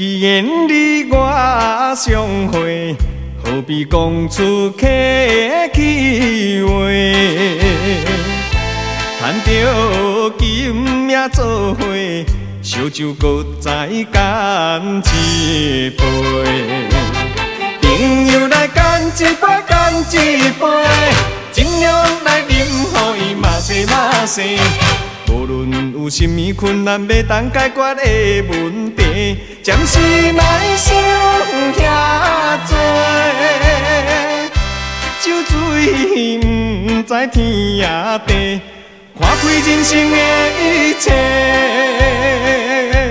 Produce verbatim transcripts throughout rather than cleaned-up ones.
既然你我相会，何必讲出客气话？赚着金命做伙，烧酒搁再干一杯。朋友来干一杯，干一杯，尽量来饮，予伊嘛西嘛西。无论有甚物困难要当解决的问题，暂时莫想遐多。酒醉毋知天也地，看开人生的一切。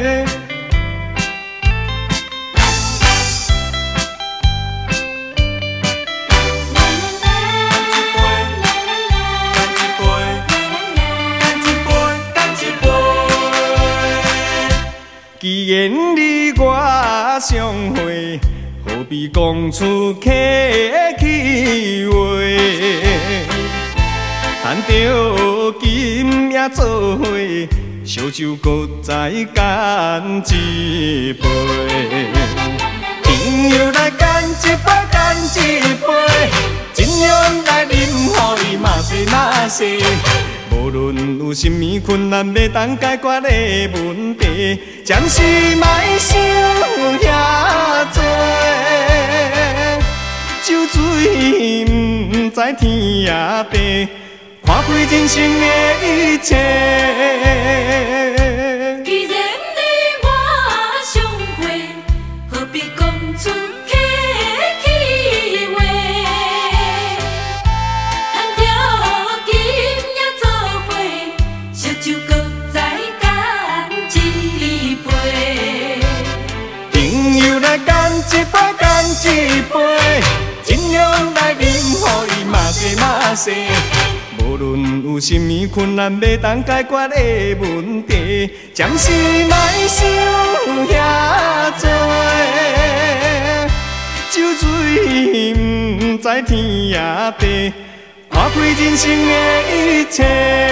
既然你我相会，何必讲出客气话？赚着金命做伙，烧酒搁再干一杯。朋友来干一杯，干一杯，尽量来饮，予伊嘛西嘛西。无论有甚物困难要当解决的问题，暂时莫想遐多。酒醉毋知天也地，看开人生的一切。 既然你我相会，何必讲出客气话？赚着金也做伙，烧酒搁再干一杯。 朋友来干一杯，干一杯，尽量来饮，予伊嘛西嘛西。无论有甚物困难要当解决的问题，暂时莫想遐多。酒醉毋知天也地，看开人生的一切。